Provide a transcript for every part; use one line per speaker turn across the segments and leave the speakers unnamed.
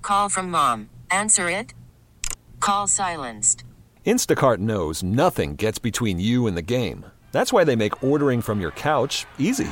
Call from mom. Answer it. Call silenced.
Instacart knows nothing gets between you and the game. That's why they make ordering from your couch easy.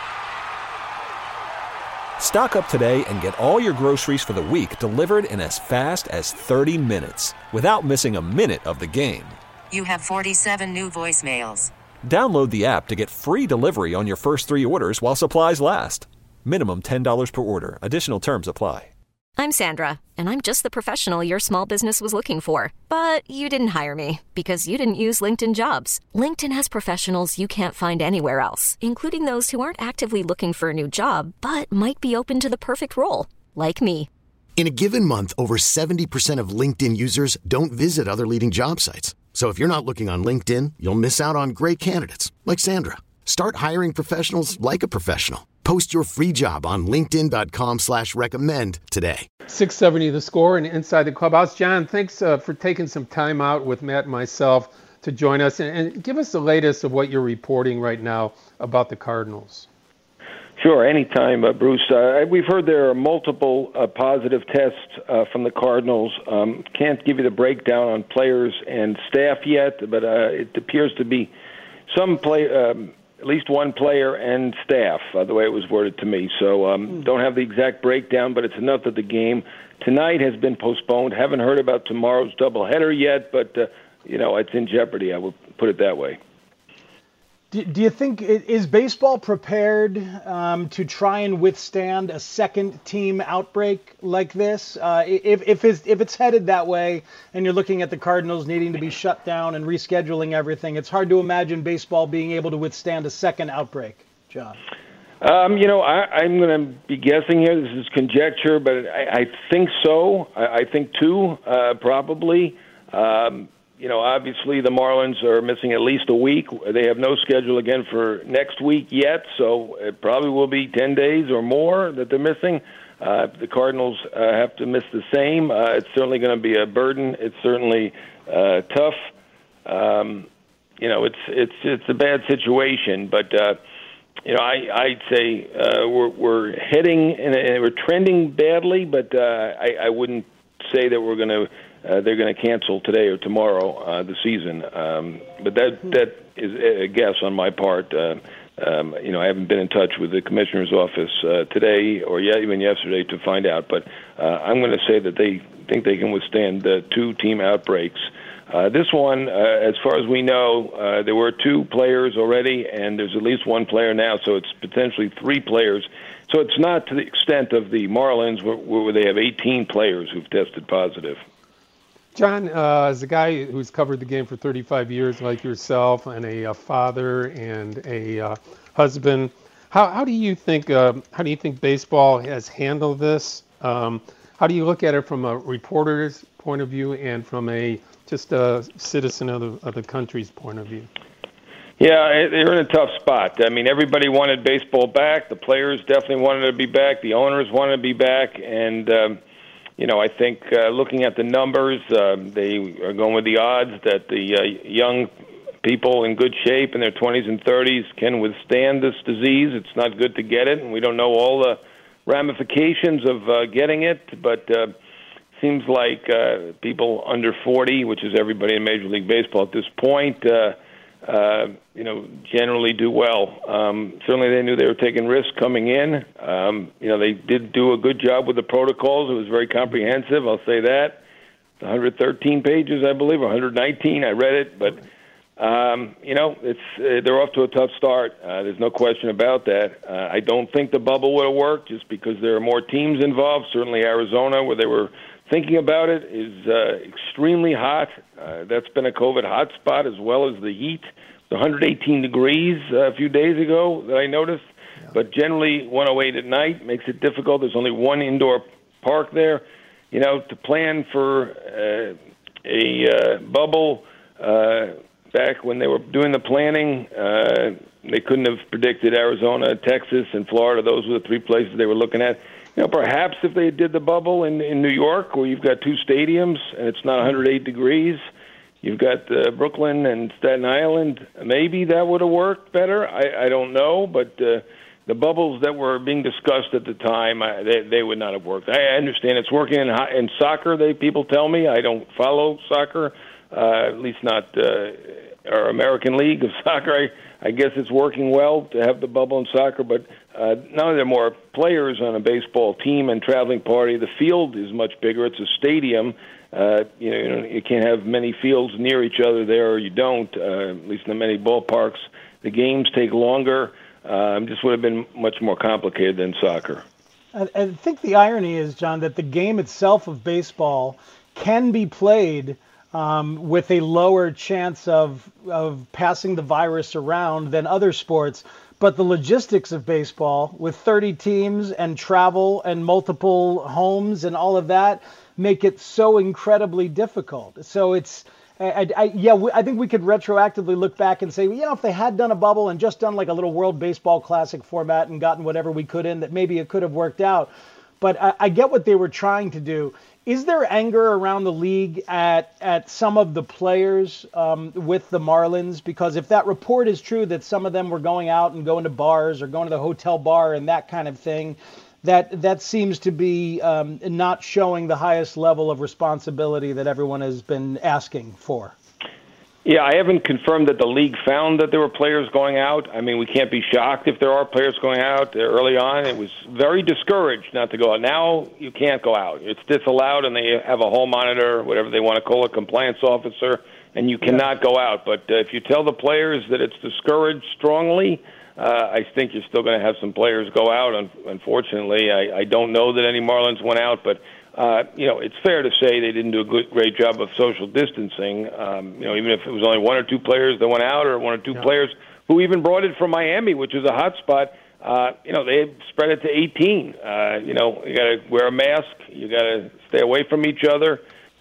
Stock up today and get all your groceries for the week delivered in as fast as 30 minutes without missing a minute of the game.
You have 47 new voicemails.
Download the app to get free delivery on your first 3 orders while supplies last. Minimum $10 per order. Additional terms apply.
I'm Sandra, and I'm just the professional your small business was looking for. But you didn't hire me because you didn't use LinkedIn Jobs. LinkedIn has professionals you can't find anywhere else, including those who aren't actively looking for a new job, but might be open to the perfect role, like me.
In a given month, over 70% of LinkedIn users don't visit other leading job sites. So if you're not looking on LinkedIn, you'll miss out on great candidates like Sandra. Start hiring professionals like a professional. Post your free job on linkedin.com/recommend today.
670 The Score and Inside the Clubhouse. John, thanks for taking some time out with Matt and myself to join us and give us the latest of what you're reporting right now about the Cardinals.
Sure, anytime, Bruce. We've heard there are multiple positive tests from the Cardinals. Can't give you the breakdown on players and staff yet, but it appears to be some at least one player and staff, the way it was worded to me. So don't have the exact breakdown, but it's enough that the game tonight has been postponed. Haven't heard about tomorrow's doubleheader yet, but, it's in jeopardy. I will put it that way.
Do you think, is baseball prepared to try and withstand a second team outbreak like this? If it's headed that way and you're looking at the Cardinals needing to be shut down and rescheduling everything, it's hard to imagine baseball being able to withstand a second outbreak, John.
I'm going to be guessing here. This is conjecture, but I think so. I think two, probably. Obviously the Marlins are missing at least a week. They have no schedule again for next week yet, so it probably will be 10 days or more that they're missing. The Cardinals have to miss the same. It's certainly going to be a burden. It's certainly tough. It's a bad situation, but I'd say we're heading and we're trending badly, but I wouldn't say that they're going to cancel today or tomorrow the season. But that is a guess on my part. I haven't been in touch with the commissioner's office today or even yesterday to find out. But I'm going to say that they think they can withstand the 2-team outbreaks. This one, as far as we know, there were 2 players already, and there's at least 1 player now, so it's potentially 3 players. So it's not to the extent of the Marlins where they have 18 players who've tested positive.
John, as a guy who's covered the game for 35 years like yourself and a father and a husband, how do you think baseball has handled this? How do you look at it from a reporter's point of view and from just a citizen of the country's point of view?
Yeah, they're in a tough spot. I mean, everybody wanted baseball back. The players definitely wanted to be back. The owners wanted to be back. And, I think looking at the numbers, they are going with the odds that the young people in good shape in their 20s and 30s can withstand this disease. It's not good to get it, and we don't know all the ramifications of getting it, but seems like people under 40, which is everybody in Major League Baseball at this point, generally do well. Certainly they knew they were taking risks coming in. They did do a good job with the protocols. It was very comprehensive, I'll say that. 113 pages, I believe, or 119. I read it, but, they're off to a tough start. There's no question about that. I don't think the bubble would have worked just because there are more teams involved. Certainly Arizona, where they were thinking about it, is extremely hot. That's been a COVID hotspot as well as the heat. It's 118 degrees a few days ago that I noticed. Yeah. But generally 108 at night makes it difficult. There's only one indoor park there. To plan for a bubble back when they were doing the planning, they couldn't have predicted Arizona, Texas, and Florida. Those were the 3 places they were looking at. Perhaps if they did the bubble in New York, where you've got 2 stadiums and it's not 108 degrees, you've got Brooklyn and Staten Island, maybe that would have worked better. I don't know, but the bubbles that were being discussed at the time, they would not have worked. I understand it's working in soccer. People tell me. I don't follow soccer, at least not our American League of Soccer. I guess it's working well to have the bubble in soccer, but now there are more players on a baseball team and traveling party. The field is much bigger. It's a stadium. You can't have many fields near each other there, or you don't, at least in many ballparks. The games take longer. Just would have been much more complicated than soccer.
I think the irony is, John, that the game itself of baseball can be played with a lower chance of passing the virus around than other sports. But the logistics of baseball, with 30 teams and travel and multiple homes and all of that, make it so incredibly difficult. So it's, I think we could retroactively look back and say, if they had done a bubble and just done like a little World Baseball Classic format and gotten whatever we could in, that maybe it could have worked out. But I get what they were trying to do. Is there anger around the league at some of the players with the Marlins? Because if that report is true that some of them were going out and going to bars or going to the hotel bar and that kind of thing, that seems to be not showing the highest level of responsibility that everyone has been asking for.
Yeah, I haven't confirmed that the league found that there were players going out. I mean, we can't be shocked if there are players going out. Early on, it was very discouraged not to go out. Now you can't go out. It's disallowed, and they have a hall monitor, whatever they want to call it, compliance officer, and you cannot go out. But if you tell the players that it's discouraged strongly, I think you're still going to have some players go out. Unfortunately, I don't know that any Marlins went out, but it's fair to say they didn't do a great job of social distancing. Even if it was only one or two players that went out, or one or two players who even brought it from Miami, which is a hot spot. They spread it to 18. You got to wear a mask. You got to stay away from each other.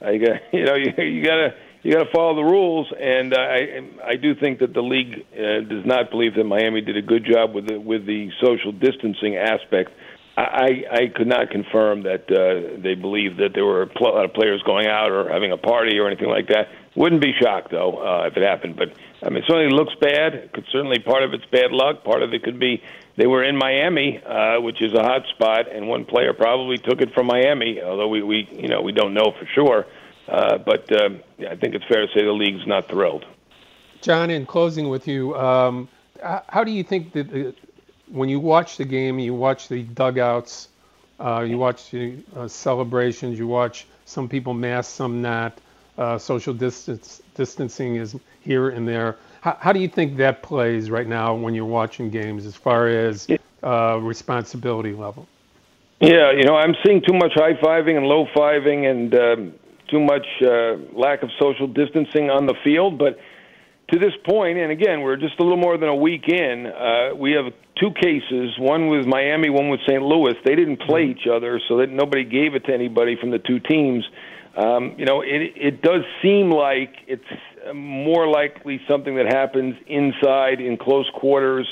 You got to follow the rules. And I do think that the league does not believe that Miami did a good job with the social distancing aspect. I could not confirm that they believe that there were a lot of players going out or having a party or anything like that. Wouldn't be shocked, though, if it happened. But, it certainly looks bad. Part of it's bad luck. Part of it could be they were in Miami, which is a hot spot, and one player probably took it from Miami, although we don't know for sure. But I think it's fair to say the league's not thrilled.
John, in closing with you, how do you think that when you watch the game, you watch the dugouts, you watch the celebrations, you watch some people mask, some not, social distancing is here and there. How do you think that plays right now when you're watching games as far as responsibility level?
Yeah, I'm seeing too much high-fiving and low-fiving and too much lack of social distancing on the field, but to this point, and again, we're just a little more than a week in, we have two cases, one with Miami, one with St. Louis. They didn't play each other, so that nobody gave it to anybody from the two teams. It does seem like it's more likely something that happens inside in close quarters.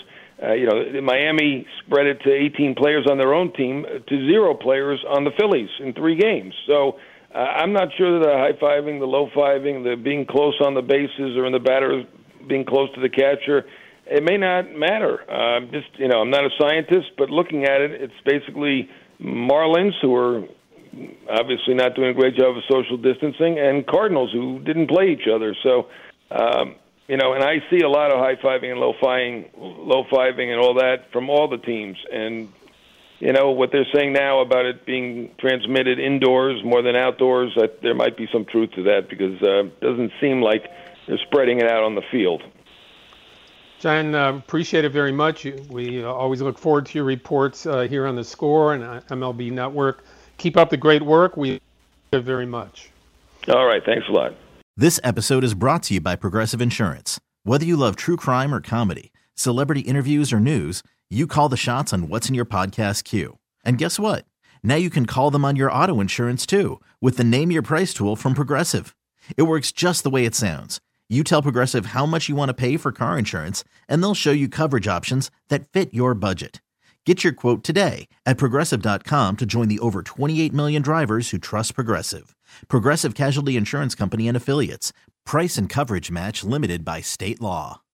Miami spread it to 18 players on their own team to 0 players on the Phillies in 3 games. So I'm not sure that the high-fiving, the low-fiving, the being close on the bases or in the batters being close to the catcher, it may not matter. I'm not a scientist, but looking at it, it's basically Marlins, who are obviously not doing a great job of social distancing, and Cardinals, who didn't play each other. So, and I see a lot of high-fiving and low-fiving and all that from all the teams. And what they're saying now about it being transmitted indoors more than outdoors, there might be some truth to that, because it doesn't seem like they're spreading it out on the field.
John, appreciate it very much. We always look forward to your reports here on The Score and MLB Network. Keep up the great work. We love it very much.
All right. Thanks a lot.
This episode is brought to you by Progressive Insurance. Whether you love true crime or comedy, celebrity interviews or news, you call the shots on what's in your podcast queue. And guess what? Now you can call them on your auto insurance too with the Name Your Price tool from Progressive. It works just the way it sounds. You tell Progressive how much you want to pay for car insurance, and they'll show you coverage options that fit your budget. Get your quote today at Progressive.com to join the over 28 million drivers who trust Progressive. Progressive Casualty Insurance Company and Affiliates. Price and coverage match limited by state law.